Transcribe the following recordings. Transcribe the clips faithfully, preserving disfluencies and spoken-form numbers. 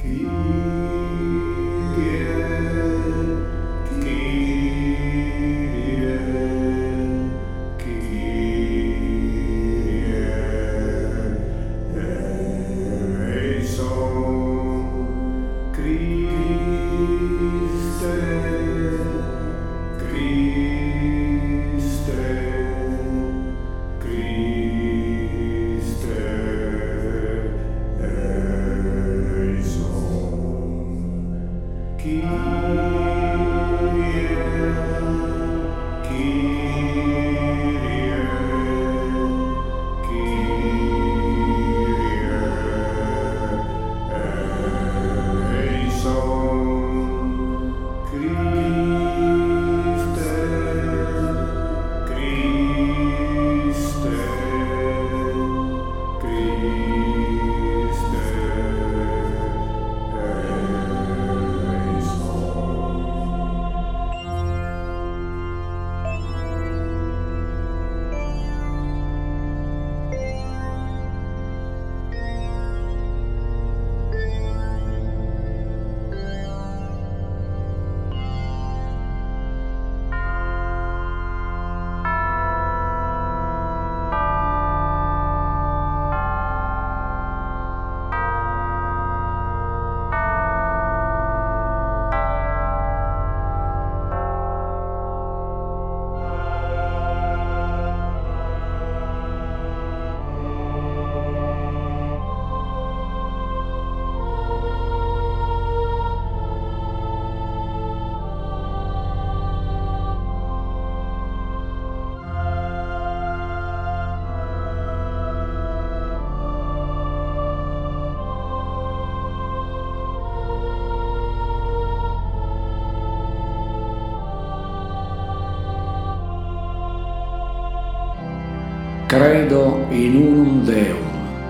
Credo in unum Deum,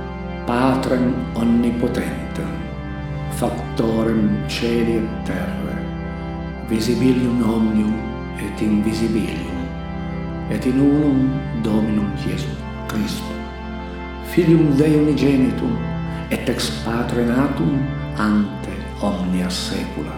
Patrem omnipotentem, factorem celi et terrae, visibilium omnium et invisibilium, et in unum Dominum Iesum Christum, Filium Dei unigenitum, et ex Patre natum ante omnia saecula,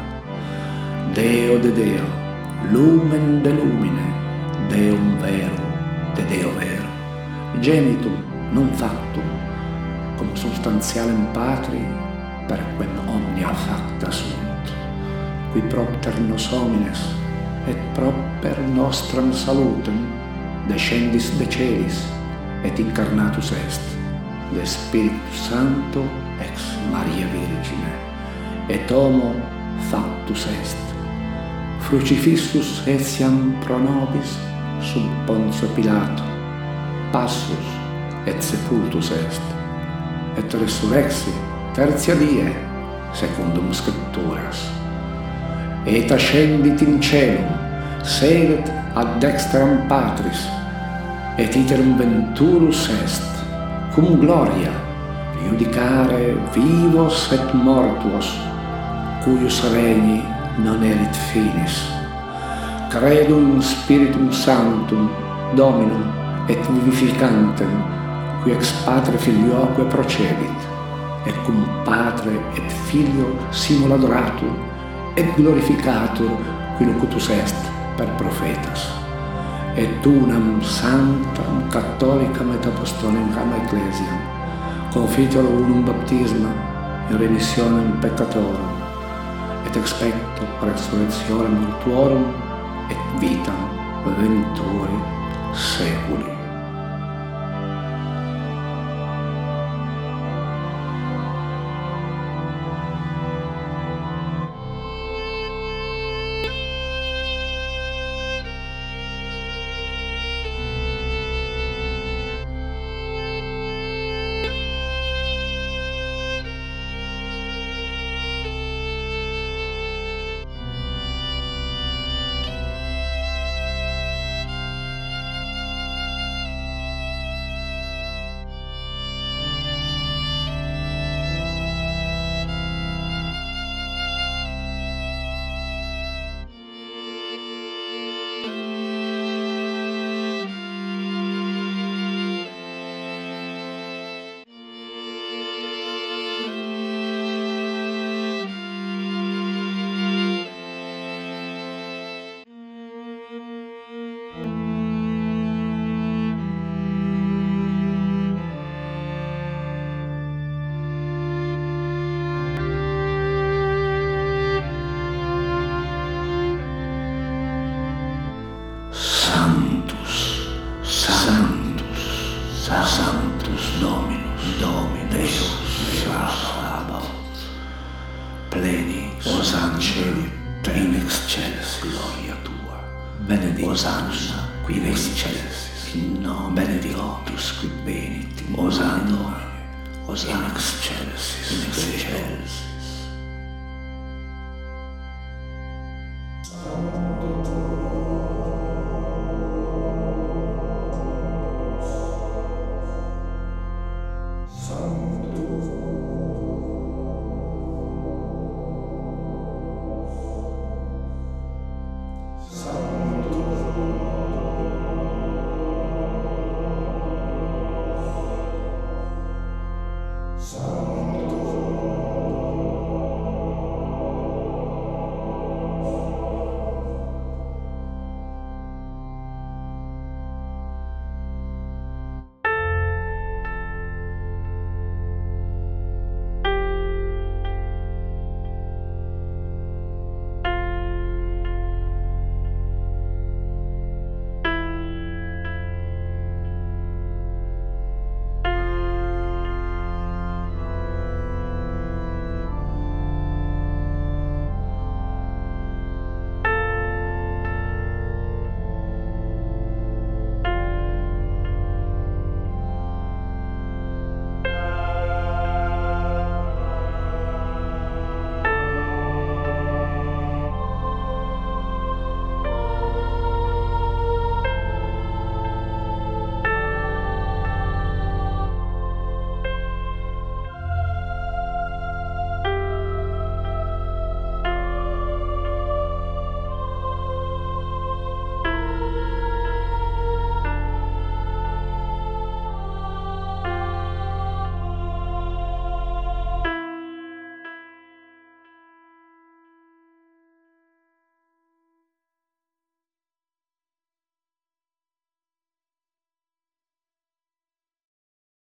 Deo de Deo, lumen de lumine, Deum vero de Deo vero, genitum non factum, cum substantialem Patri, per quem omnia facta sunt, qui propter nos homines, et proper nostram salutem, descendis de celis, et incarnatus est, de Spiritus Sancto ex Maria Virgine, et homo factus est, crucifixus etiam pro nobis sub Pontio Pilato, passus et sepultus est, et resurrexi tertia die, secundum Scripturas, et ascendit in caelum, sedet ad dexteram Patris, et iterum venturus est, cum gloria, iudicare vivos et mortuos, cuius regni non erit finis. Credum Spiritum Sanctum, Dominum, et vivificantem, qui ex Patre Filioque procedit, et cum Patre et Filio simul adoratur, et glorificatur, qui locutus est per prophetas, et unam sanctam catholicam et apostolicam ecclesiam, confiteor unum baptisma in remissionem peccatorum, et expecto resurrectionem mortuorum et vitam venturi seculi. Osanna in excelsis gloria tua, benedictus Osanna qui in excelsis, in nome benedictus qui benit, Osanna Osanna in excelsis, in excelsis. Some